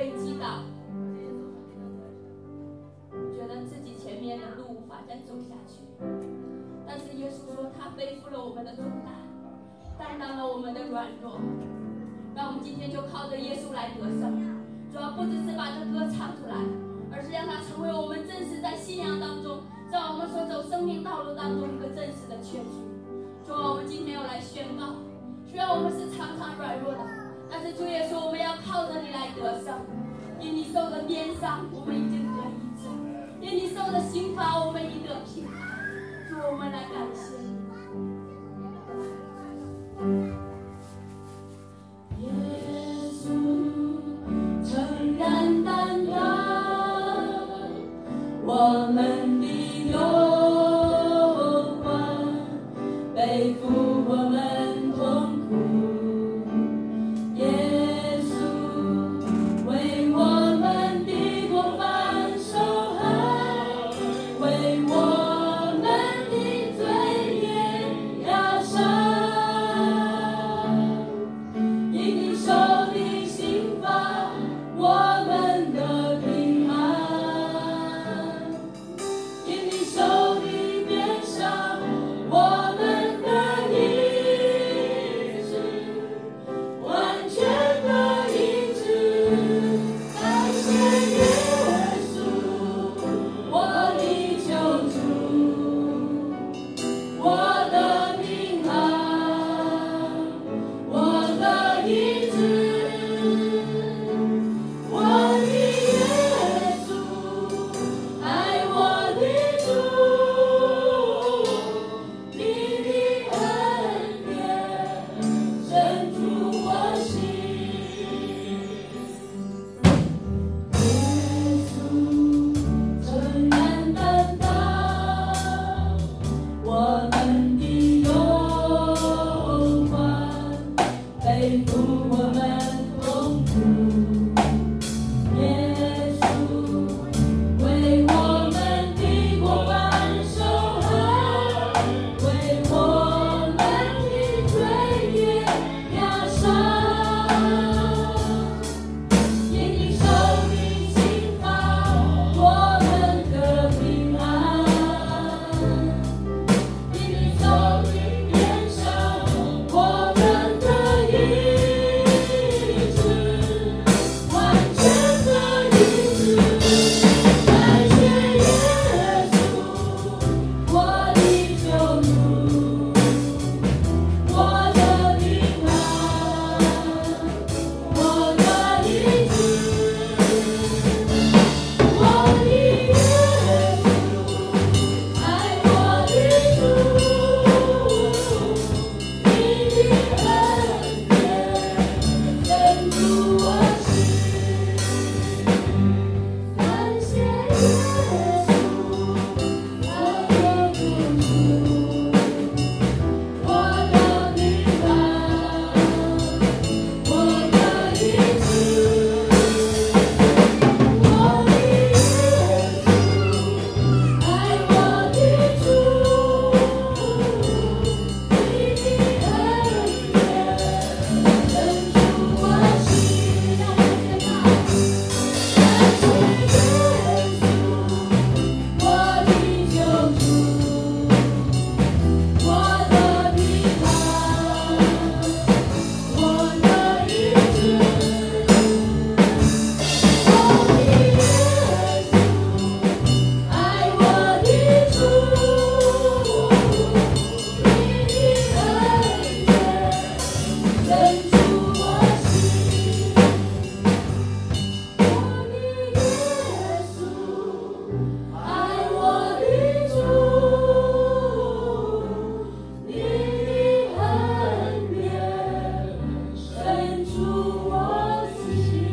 被击倒，觉得自己前面的路无法再走下去。但是耶稣说，他背负了我们的重担，担当了我们的软弱。让我们今天就靠着耶稣来得胜。主要不只是把这歌唱出来，而是让它成为我们真实在信仰当中，在我们所走生命道路当中一个真实的确据。主啊，我们今天要来宣告，虽然我们是常常软弱的，但是主耶稣，我们要靠着你来得胜。因你受的鞭伤，我们已经得医治；因你受的刑罚，我们已得平安。主，我们来感谢你。耶稣诚然担当我们的忧患，背负我们痛苦。耶稣为我们的过犯受害，为我们的罪孽压伤。因你受的刑罚，我们的平安；因你受的鞭伤，我们的医治，完全的医治。感谢耶稣，我的救主，我的平安，我的医治。我的耶稣，爱我的主，你的恩典深入我心。耶稣诚然担当我们的忧患，背负我们痛苦。耶稣为我们的过犯受害，为我们的罪孽压伤。因你受的刑罚，我们的平安；因你受的鞭伤，我们的医治，完全的医治。感谢耶稣，我的救主，我的平安，我的医治。我的耶稣，爱我的主，你的恩典深入我心。感谢耶稣，我的救主，我的平安，我的医治。我的耶稣，爱我的主，你的恩典深入我心。感谢耶稣，我的救主，我的平安，我的医治。我的耶稣，爱我的主，你的恩典深入我心。我的耶稣，爱我的主，你的恩典深入我心。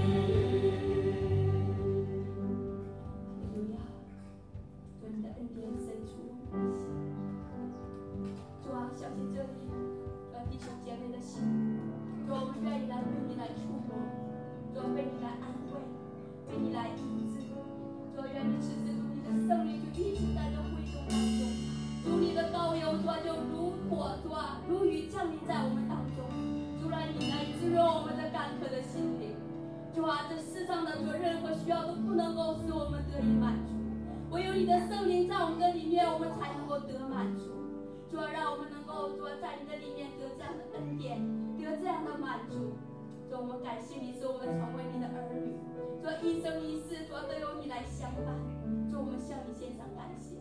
主啊，愿你的恩典深入我心。主啊，相信这里，弟兄姐妹的心，主啊，我们愿意来为你来触摸，主啊，为你来安慰，为你来医治。主啊，愿你此时主你的圣灵就一直在这会众当中，主你的膏油，主啊，就如火，主啊，如雨降临在我们当中。主啊，你来滋润我们的干渴的心灵。 主啊，这世上的主任何需要都不能够使我们得以满足，唯有你的圣灵在我们的里面，我们才能够得满足。主啊，让我们能够主啊在你的里面得这样的恩典，得这样的满足。主，我们感谢你，使我们成为你的儿女。主，一生一世，主都由你来相伴。主，我们向你献上感谢。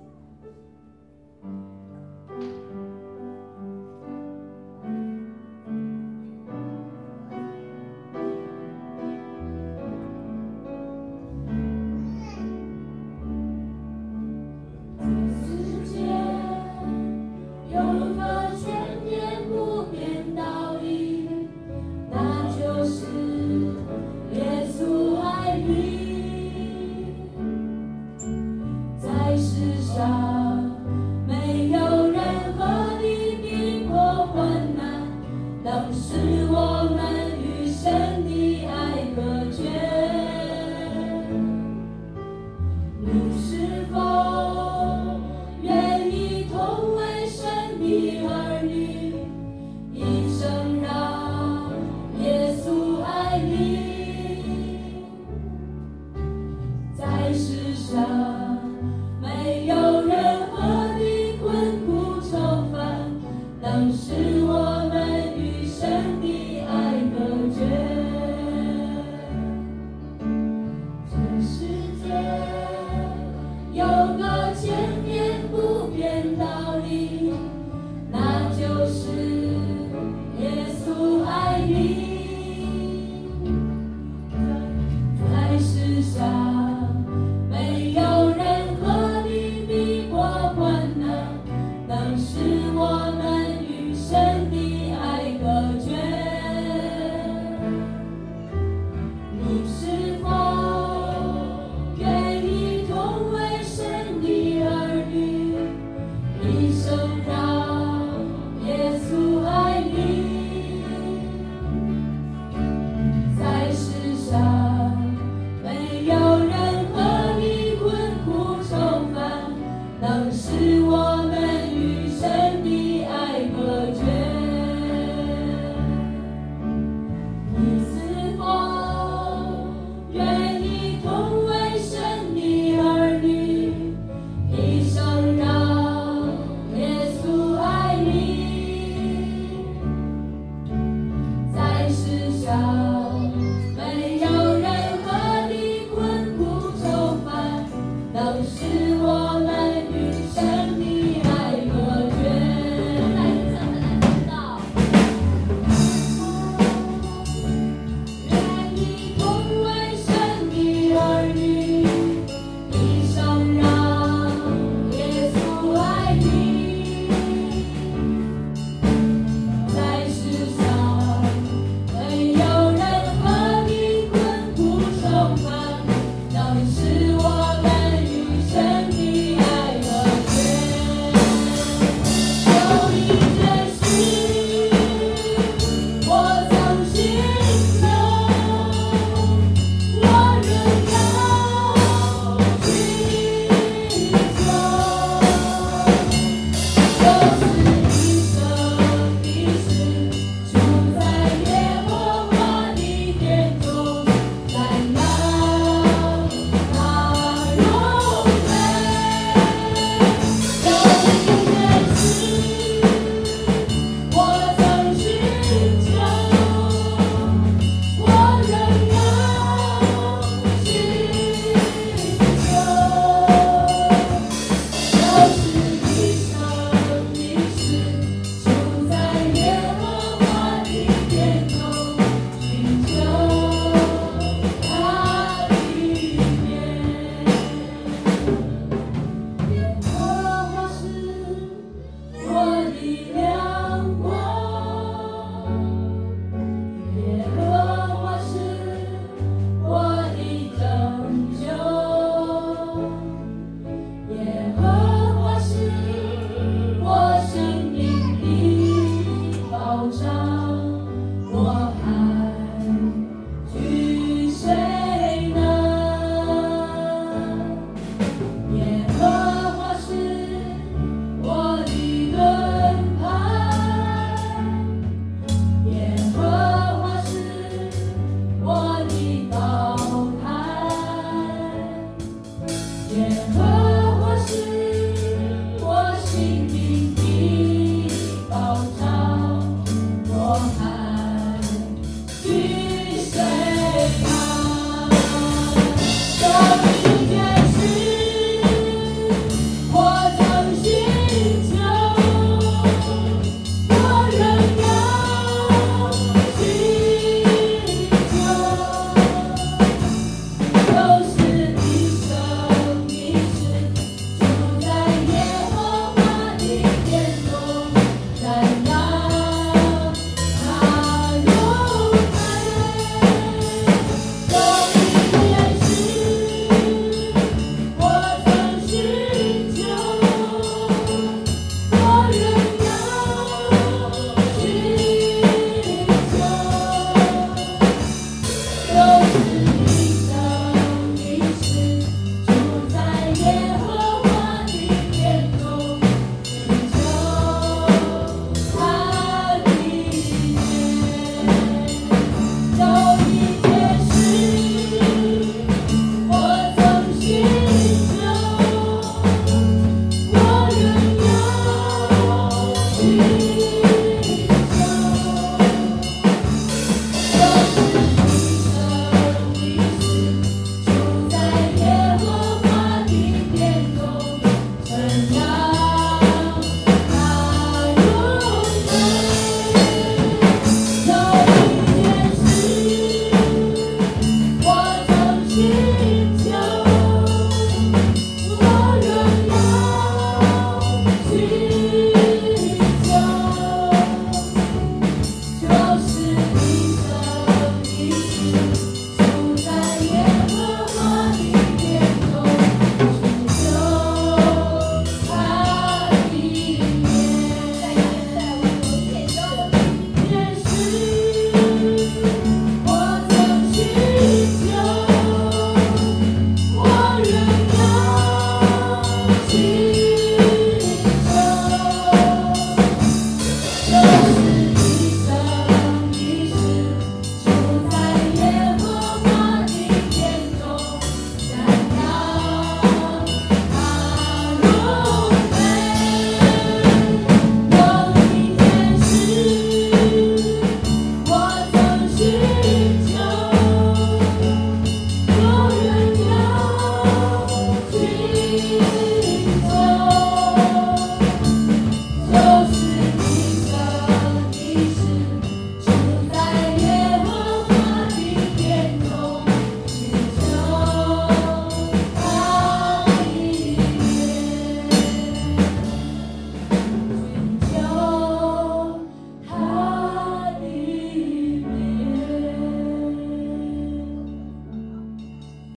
一生让